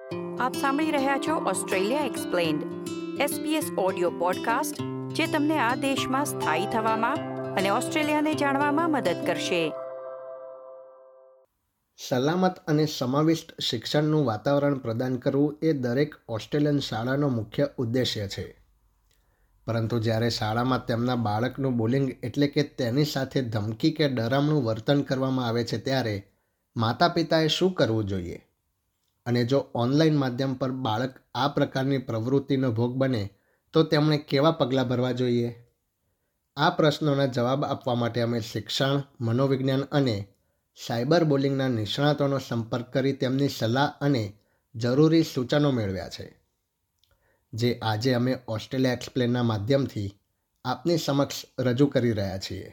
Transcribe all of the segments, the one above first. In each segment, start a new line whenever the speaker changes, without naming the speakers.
આપ સાંભળી રહ્યા છો Australia explained, SBS audio podcast, જે તમને આ દેશમાં સ્થાયી થવામાં અને ઓસ્ટ્રેલિયાને જાણવામાં મદદ કરશે.
સલામત અને સમાવિષ્ટ શિક્ષણનું વાતાવરણ પ્રદાન કરવું એ દરેક ઓસ્ટ્રેલિયન શાળાનો મુખ્ય ઉદ્દેશ્ય છે. પરંતુ જ્યારે શાળામાં તેમના બાળકનું બુલિંગ એટલે કે તેની સાથે ધમકી કે ડરામણું વર્તન કરવામાં આવે છે, ત્યારે માતા પિતાએ શું કરવું જોઈએ? અને જો ઓનલાઈન માધ્યમ પર બાળક આ પ્રકારની પ્રવૃત્તિનો ભોગ બને તો તેમણે કેવા પગલાં ભરવા જોઈએ? આ પ્રશ્નોના જવાબ આપવા માટે અમે શિક્ષણ, મનોવિજ્ઞાન અને સાયબર બુલિંગના નિષ્ણાતોનો સંપર્ક કરી તેમની સલાહ અને જરૂરી સૂચનો મેળવ્યા છે, જે આજે અમે ઓસ્ટ્રેલિયા એક્સપ્લેનના માધ્યમથી આપની સમક્ષ રજૂ કરી રહ્યા છીએ.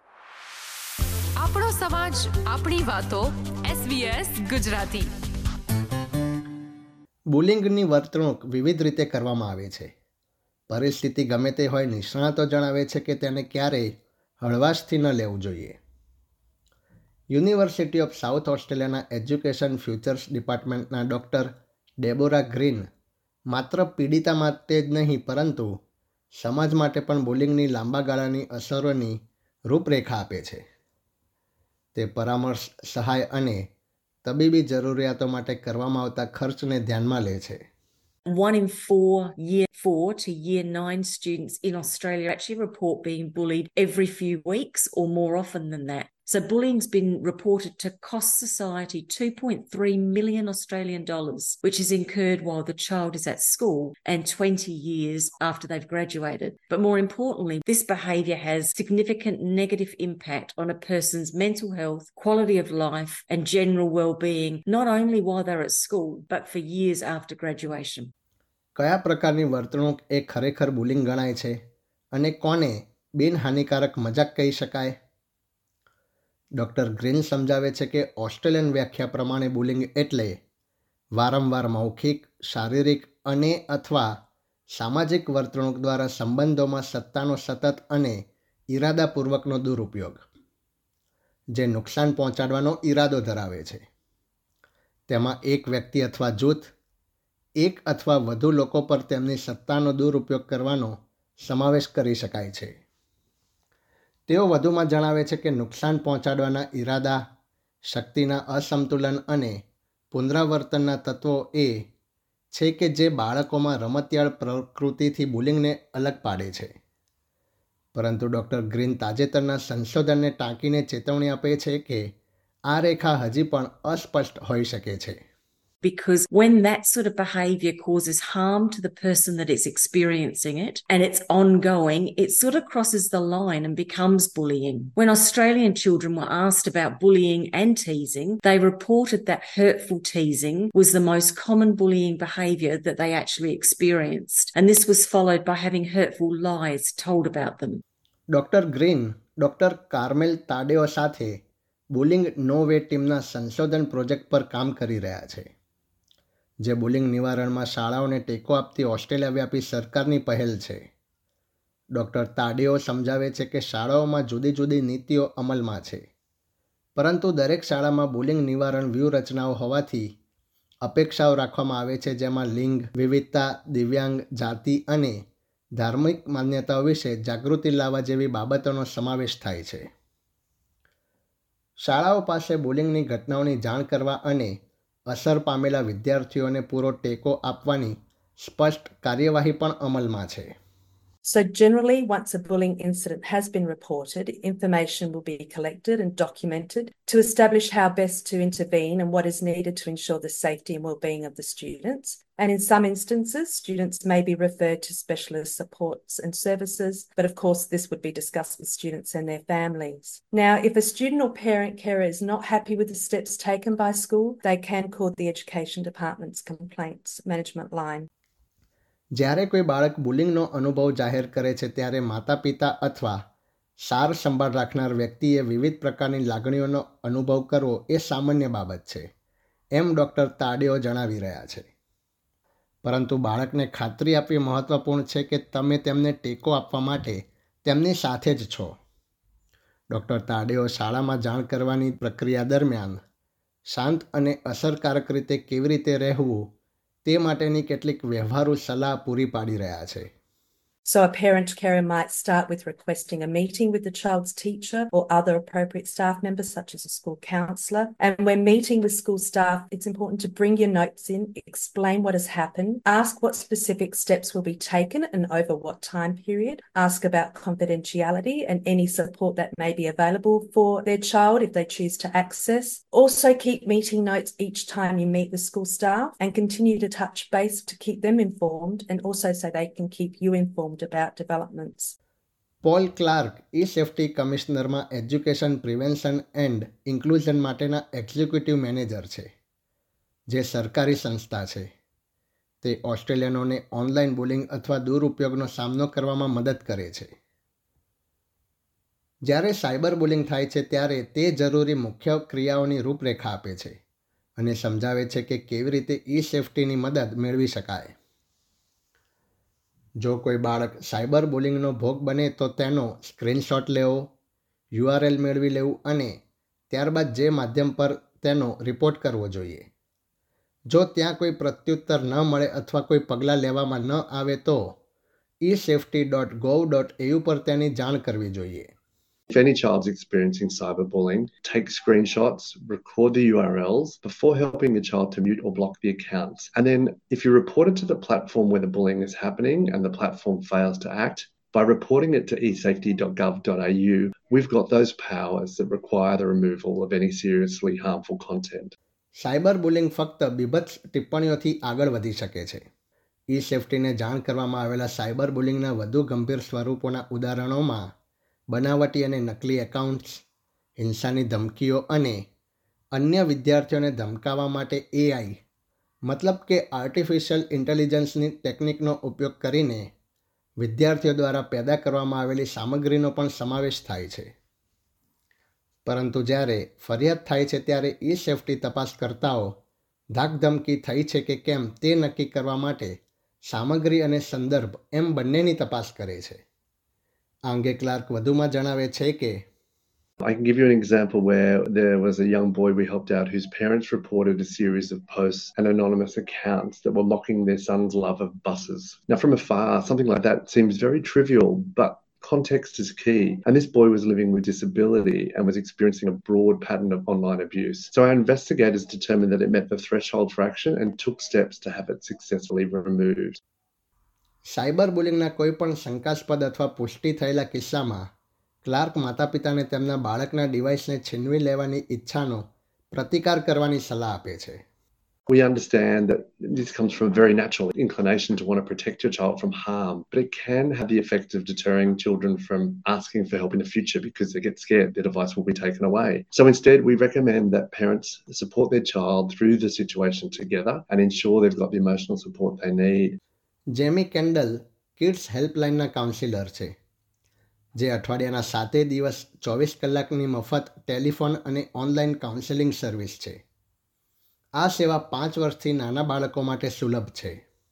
આપણો સમાજ, આપણી વાતો. SBS ગુજરાતી.
બુલિંગની વર્તણૂક વિવિધ રીતે કરવામાં આવે છે. પરિસ્થિતિ ગમે તે હોય, નિષ્ણાતો જણાવે છે કે તેને ક્યારેય હળવાશથી ન લેવું જોઈએ. યુનિવર્સિટી ઓફ સાઉથ ઓસ્ટ્રેલિયાના એજ્યુકેશન ફ્યુચર્સ ડિપાર્ટમેન્ટના ડૉક્ટર ડેબોરા ગ્રીન માત્ર પીડિતા માટે જ નહીં, પરંતુ સમાજ માટે પણ બુલિંગની લાંબા ગાળાની અસરોની રૂપરેખા આપે છે. તે પરામર્શ, સહાય અને તબીબી જરૂરિયાતો માટે કરવામાં આવતા ખર્ચને ધ્યાનમાં લે છે.
1 in 4 year 4 to year 9 students in Australia actually report being bullied every few weeks or more often than that. So bullying's been reported to cost society $2.3 million Australian dollars, which is incurred while the child is at school and 20 years after they've graduated. But more importantly, this behaviour has significant negative impact on a person's mental health, quality of life and general well-being, not only while they're at school, but for years after graduation.
કયા પ્રકારની વર્તણૂક એ ખરેખર bullying ગણાય છે અને કોને બિનહાનિકારક મજાક કહી શકાય? ડૉક્ટર ગ્રીન સમજાવે છે કે ઓસ્ટ્રેલિયન વ્યાખ્યા પ્રમાણે બુલિંગ એટલે વારંવાર મૌખિક, શારીરિક અને અથવા સામાજિક વર્તણૂક દ્વારા સંબંધોમાં સત્તાનો સતત અને ઇરાદાપૂર્વકનો દુરુપયોગ, જે નુકસાન પહોંચાડવાનો ઇરાદો ધરાવે છે. તેમાં એક વ્યક્તિ અથવા જૂથ એક અથવા વધુ લોકો પર તેમની સત્તાનો દુરુપયોગ કરવાનો સમાવેશ કરી શકાય છે. તેઓ વધુમાં જણાવે છે કે નુકસાન પહોંચાડવાના ઇરાદા, શક્તિના અસંતુલન અને પુનરાવર્તનના તત્વો એ છે કે જે બાળકોમાં રમતિયાળ પ્રકૃતિથી બુલિંગને અલગ પાડે છે. પરંતુ ડૉક્ટર ગ્રીન તાજેતરના સંશોધનને ટાંકીને ચેતવણી આપે છે કે આ રેખા હજી પણ અસ્પષ્ટ હોઈ શકે છે.
Because when that sort of behaviour causes harm to the person that is experiencing it and it's ongoing, it sort of crosses the line and becomes bullying. When Australian children were asked about bullying and teasing, they reported that hurtful teasing was the most common bullying behaviour that they actually experienced. And this was followed by having hurtful lies told about them.
Doctor Green doctor Carmel Taddeo સાથે bullying નો way ટીમના સંશોધન project પર કામ કરી રહ્યા છે, જે bullying નિવારણમાં શાળાઓને ટેકો આપતી ઓસ્ટ્રેલિયાવ્યાપી સરકારની પહેલ છે. ડૉક્ટર તાડેઓ સમજાવે છે કે શાળાઓમાં જુદી જુદી નીતિઓ અમલમાં છે, પરંતુ દરેક શાળામાં બુલિંગ નિવારણ વ્યૂહરચનાઓ હોવાથી અપેક્ષાઓ રાખવામાં આવે છે, જેમાં લિંગ, વિવિધતા, દિવ્યાંગ, જાતિ અને ધાર્મિક માન્યતાઓ વિશે જાગૃતિ લાવવા જેવી બાબતોનો સમાવેશ થાય છે. શાળાઓ પાસે બુલિંગની ઘટનાઓની જાણ કરવા અને અસર પામેલા વિદ્યાર્થીઓને પૂરો ટેકો આપવાની સ્પષ્ટ કાર્યવાહી પણ અમલમાં છે.
So generally, once a bullying incident has been reported, information will be collected and documented to establish how best to intervene and what is needed to ensure the safety and well-being of the students. And in some instances, students may be referred to specialist supports and services, but of course this would be discussed with students and their families. Now, if a student or parent carer is not happy with the steps taken by school, they can call the Education Department's Complaints Management line.
જ્યારે કોઈ બાળક બુલિંગનો અનુભવ જાહેર કરે છે, ત્યારે માતા પિતા અથવા સાર સંભાળ રાખનાર વ્યક્તિએ વિવિધ પ્રકારની લાગણીઓનો અનુભવ કરવો એ સામાન્ય બાબત છે, એમ ડૉક્ટર તાડેઓ જણાવી રહ્યા છે. પરંતુ બાળકને ખાતરી આપવી મહત્વપૂર્ણ છે કે તમે તેમને ટેકો આપવા માટે તેમની સાથે જ છો. ડૉક્ટર તાડેઓ શાળામાં જાણ કરવાની પ્રક્રિયા દરમિયાન શાંત અને અસરકારક રીતે કેવી રીતે રહેવું તે માટેની કેટલીક વ્યવહારુ સલાહ પૂરી પાડી રહ્યા છે.
So a parent carer might start with requesting a meeting with the child's teacher or other appropriate staff members, such as a school counsellor. And when meeting with school staff, it's important to bring your notes in, explain what has happened, ask what specific steps will be taken and over what time period, ask about confidentiality and any support that may be available for their child if they choose to access. Also keep meeting notes each time you meet the school staff and continue to touch base to keep them informed and also so they can keep you informed about developments.
Paul Clark e safety કમિશનરમાં education prevention and inclusion માટેના executive manager છે, જે સરકારી સંસ્થા છે. તે ઓસ્ટ્રેલિયનોને online bullying અથવા દુરુપયોગનો સામનો કરવામાં મદદ કરે છે. જ્યારે સાયબર બુલિંગ થાય છે ત્યારે તે જરૂરી મુખ્ય ક્રિયાઓની રૂપરેખા આપે છે અને સમજાવે છે કે કેવી રીતે ઈ સેફ્ટીની મદદ મેળવી શકાય. જો કોઈ બાળક સાયબર બુલિંગનો ભોગ બને તો તેનો સ્ક્રીનશોટ લેવો, URL મેળવી લેવું અને ત્યારબાદ જે માધ્યમ પર તેનો રિપોર્ટ કરવો જોઈએ. જો ત્યાં કોઈ પ્રત્યુત્તર ન મળે અથવા કોઈ પગલાં લેવામાં ન આવે તો esafety.gov.au પર તેની જાણ કરવી જોઈએ.
If any child's experiencing cyberbullying, take screenshots, record the URLs before helping the child to mute or block the accounts. And then if you report it to the platform where the bullying is happening and the platform fails to act, by reporting it to esafety.gov.au, we've got those powers that require the removal of any seriously harmful content.
Cyber bullying ફક્ત બીભત્સ ટિપ્પણીઓથી આગળ વધી શકે છે. ઈ સેફ્ટીને જાણ કરવામાં આવેલા cyber બુલિંગના વધુ ગંભીર સ્વરૂપોના ઉદાહરણોમાં બનાવટી અને નકલી એકાઉન્ટ્સ, હિંસાની ધમકીઓ અને અન્ય વિદ્યાર્થીઓને ધમકાવવા માટે AI મતલબ કે આર્ટિફિશિયલ ઇન્ટેલિજન્સની ટેકનિકનો ઉપયોગ કરીને વિદ્યાર્થીઓ દ્વારા પેદા કરવામાં આવેલી સામગ્રીનો પણ સમાવેશ થાય છે. પરંતુ જ્યારે ફરિયાદ થાય છે ત્યારે ઈ સેફ્ટી તપાસકર્તાઓ ધાકધમકી થઈ છે કે કેમ તે નક્કી કરવા માટે સામગ્રી અને સંદર્ભ એમ બંનેની તપાસ કરે છે. આ અંગે ક્લાર્ક વધુમાં જણાવે છે કે
I can give you an example where there was a young boy we helped out whose parents reported a series of posts and anonymous accounts that were mocking their son's love of buses. Now, from afar, something like that seems very trivial, but context is key. And this boy was living with disability and was experiencing a broad pattern of online abuse. So our investigators determined that it met the threshold for action and took steps to have it successfully removed.
Cyber બુલિંગના કોઈ પણ શંકાસ્પદ અથવા પુષ્ટિ થયેલા કિસ્સામાં clerk માતાપિતાને તેમના બાળકના ડિવાઇસને છીનવી લેવાની ઇચ્છાનો પ્રતિકાર કરવાની સલાહ આપે છે.
We understand that this comes from a very natural inclination to want to protect your child from harm, but it can have the effect of deterring children from asking for help in the future because they get scared their device will be taken away. So instead, we recommend that parents support their child through the situation together and ensure they've got the emotional support they need.
Jamie Kendall kids હેલ્પલાઇનના counsellor છે, જે અઠવાડિયાના 7 દિવસ 24 કલાકની મફત telephone અને online counselling service છે. આ સેવા 5 વર્ષથી નાના બાળકો માટે સુલભ છે.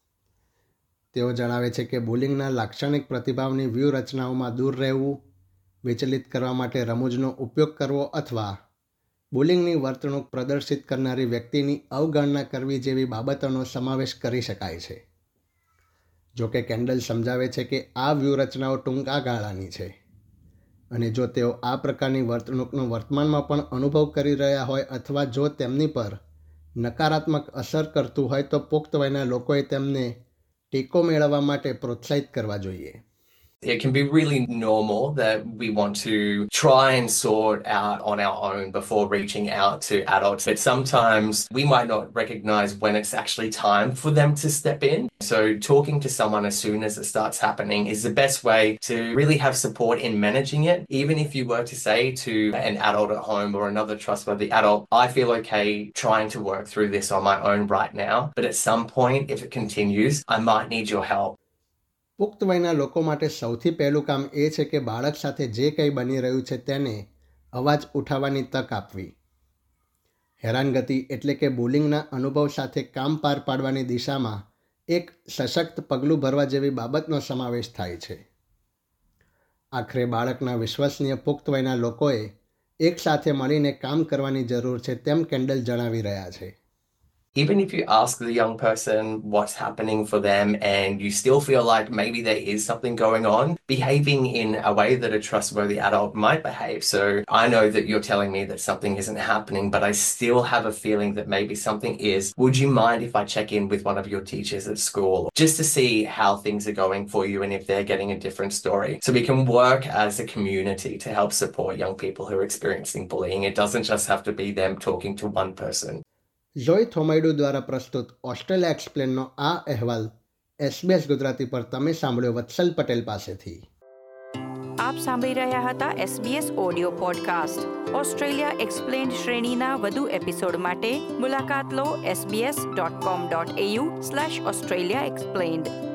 તેઓ જણાવે છે કે બુલિંગના લાક્ષણિક પ્રતિભાવની વ્યૂહરચનાઓમાં દૂર રહેવું, વિચલિત કરવા માટે રમૂજનો ઉપયોગ કરવો અથવા બુલિંગની વર્તણૂક પ્રદર્શિત કરનારી વ્યક્તિની અવગણના કરવી જેવી બાબતોનો સમાવેશ કરી શકાય છે. જોકે કેન્ડલ સમજાવે છે કે આ વ્યૂહરચનાઓ ટૂંકા ગાળાની છે અને જો તેઓ આ પ્રકારની વર્તણૂકનો વર્તમાનમાં પણ અનુભવ કરી રહ્યા હોય અથવા જો તેમની પર નકારાત્મક અસર કરતું હોય તો પુખ્ત વયના લોકોએ તેમને ટેકો મેળવવા માટે પ્રોત્સાહિત કરવા જોઈએ.
It can be really normal that we want to try and sort out on our own before reaching out to adults. But sometimes we might not recognize when it's actually time for them to step in. So talking to someone as soon as it starts happening is the best way to really have support in managing it. Even if you were to say to an adult at home or another trustworthy adult, I feel okay trying to work through this on my own right now. But at some point, if it continues, I might need your help.
પુખ્ત વયના લોકો માટે સૌથી પહેલું કામ એ છે કે બાળક સાથે જે કંઈ બની રહ્યું છે તેને અવાજ ઉઠાવવાની તક આપવી. હેરાનગતિ એટલે કે બુલિંગના અનુભવ સાથે કામ પાર પાડવાની દિશામાં એક સશક્ત પગલું ભરવા જેવી બાબતનો સમાવેશ થાય છે. આખરે બાળકના વિશ્વસનીય પુખ્ત વયના લોકોએ એક સાથે મળીને કામ કરવાની જરૂર છે તેમ કેન્ડલ જણાવી રહ્યા છે.
Even if you ask the young person what's happening for them and you still feel like maybe there is something going on, behaving in a way that a trustworthy adult might behave. So I know that you're telling me that something isn't happening, but I still have a feeling that maybe something is. Would you mind if I check in with one of your teachers at school just to see how things are going for you and if they're getting a different story? So we can work as a community to help support young people who are experiencing bullying. It doesn't just have to be them talking to one person.
જોય થોમાઇડુ દ્વારા પ્રસ્તુત Australia એક્સપ્લેનનો આ અહેવાલ SBS Gujarati પર તમે સાંભળ્યો વત્સલ પટેલ પાસેથી.
આપ સાંભળી રહ્યા હતા SBS audio podcast. Australia explained શ્રેણીના વધુ એપિસોડ માટે મુલાકાત લો sbs.com.au/australia explained.